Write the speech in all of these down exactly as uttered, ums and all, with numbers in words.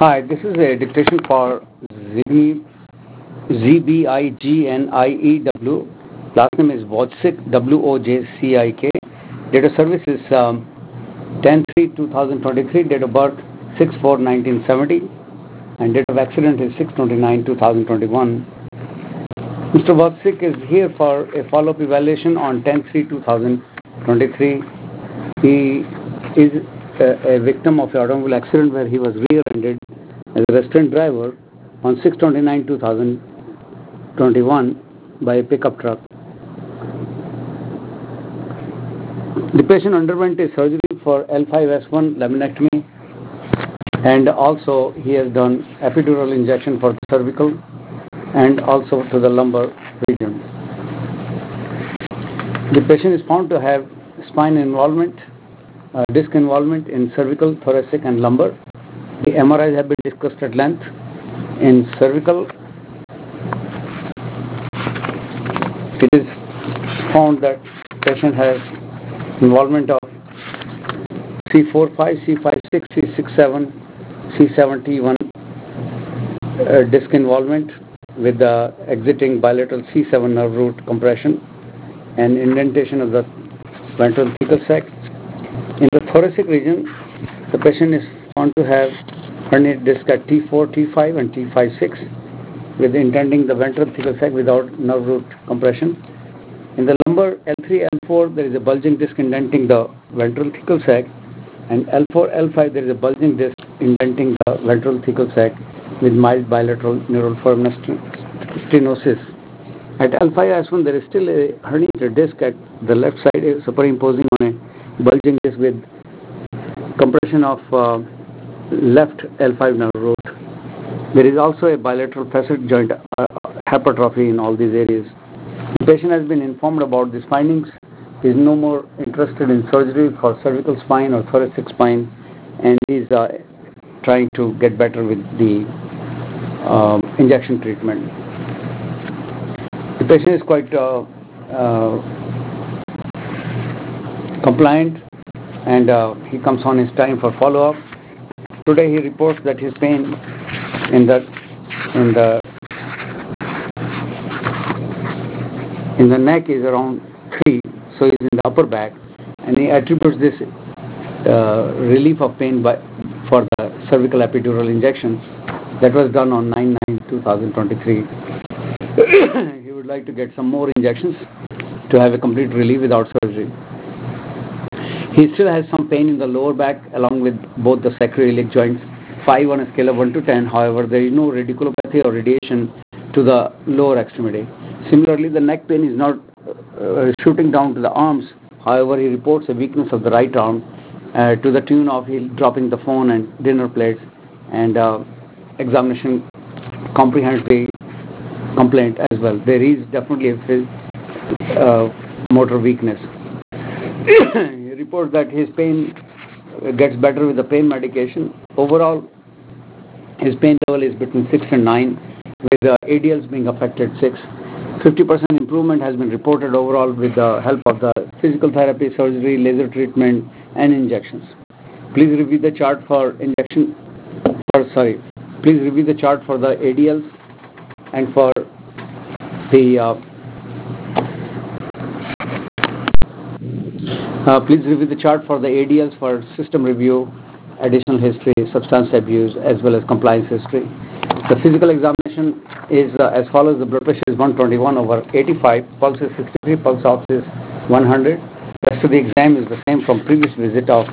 Hi, this is a dictation for Z B I G N I E W. Last name is Wojcik, W O J C I K. Date of service is um, ten three two thousand twenty-three. Date of birth six four nineteen seventy. And date of accident is six twenty-nine two thousand twenty-one. Mister Wojcik is here for a follow-up evaluation on ten three two thousand twenty-three. He is a, a victim of an automobile accident where he was rear-ended as a restrained driver on six twenty-nine two thousand twenty-one by a pickup truck. The patient underwent a surgery for L five S one laminectomy, and also he has done epidural injection for the cervical and also to the lumbar region. The patient is found to have spine involvement, uh, disc involvement in cervical, thoracic and lumbar. The M R Is have been discussed at length. In cervical, it is found that patient has involvement of C forty-five, C fifty-six, C sixty-seven, C seventy-one uh, disc involvement with the exiting bilateral C seven nerve root compression and indentation of the ventral thecal sac. In the thoracic region, the patient is found to have herniated disc at T four, T five and T fifty-six with indenting the ventral thecal sac without nerve root compression. In the lumbar L three, L four, there is a bulging disc indenting the ventral thecal sac, and L four, L five, there is a bulging disc indenting the ventral thecal sac with mild bilateral neural firmness stenosis. At L five S one, there is still a herniated disc at the left side superimposing on a bulging disc with compression of uh, left L five nerve root. There is also a bilateral facet joint uh, hypertrophy in all these areas. The patient has been informed about these findings. He is no more interested in surgery for cervical spine or thoracic spine, and he is uh, trying to get better with the uh, injection treatment. The patient is quite uh, uh, compliant, and uh, he comes on his time for follow-up. Today he reports that his pain in the in the in the neck is around three, so he's in the upper back, and he attributes this uh, relief of pain by for the cervical epidural injection that was done on nine nine two thousand twenty-three. He would like to get some more injections to have a complete relief without surgery. He still has some pain in the lower back along with both the sacroiliac joints, five on a scale of one to ten. However, there is no radiculopathy or radiation to the lower extremity. Similarly, the neck pain is not uh, shooting down to the arms. However, he reports a weakness of the right arm uh, to the tune of he dropping the phone and dinner plates, and uh, examination comprehends the complaint as well. There is definitely a uh, motor weakness. He reports that his pain gets better with the pain medication. Overall, his pain level is between six and nine, with the A D Ls being affected six. fifty percent improvement has been reported overall with the help of the physical therapy, surgery, laser treatment, and injections. Please review the chart for injection. For, sorry, please review the chart for the A D Ls and for the. Uh, uh, please review the chart for the A D Ls for system review, additional history, substance abuse, as well as compliance history. The physical examination is uh, as follows. The blood pressure is one twenty-one over eighty-five, pulse is sixty-three, pulse ox is one hundred. The rest of the exam is the same from previous visit of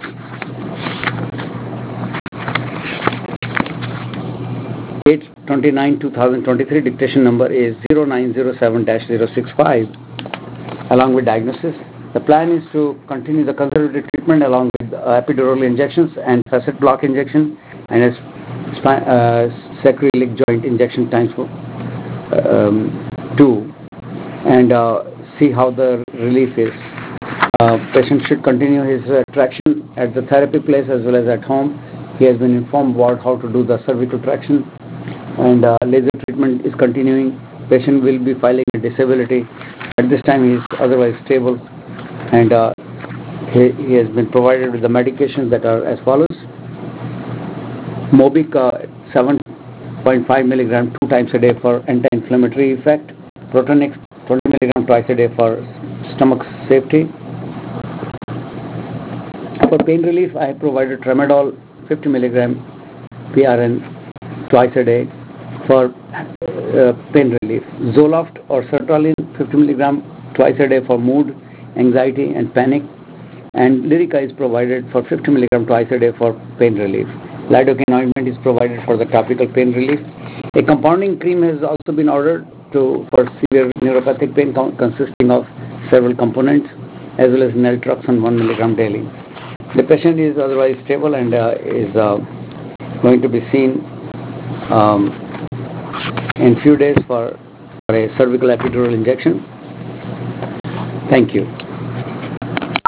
eight twenty-nine two thousand twenty-three. Dictation number is zero nine zero seven dash zero six five, along with diagnosis. The plan is to continue the conservative treatment along with uh, epidural injections and facet block injection and a spi- uh, sacroiliac joint injection times for um, two, and uh, see how the relief is. Uh, patient should continue his uh, traction at the therapy place as well as at home. He has been informed about how to do the cervical traction, and uh, laser treatment is continuing. Patient will be filing a disability. At this time, he is otherwise stable, and uh, he, he has been provided with the medications that are as follows. Mobic uh, seven point five milligram two times a day for anti-inflammatory effect. Protonix twenty milligram twice a day for stomach safety. For pain relief, I have provided Tramadol fifty milligram P R N twice a day for uh, pain relief. Zoloft or sertraline fifty milligram twice a day for mood, anxiety and panic. And Lyrica is provided for fifty milligram twice a day for pain relief. Lidocaine ointment is provided for the topical pain relief. A compounding cream has also been ordered to for severe neuropathic pain consisting of several components as well as naltrexone one milligram daily. The patient is otherwise stable and uh, is uh, going to be seen um, in few days for, for a cervical epidural injection. Thank you.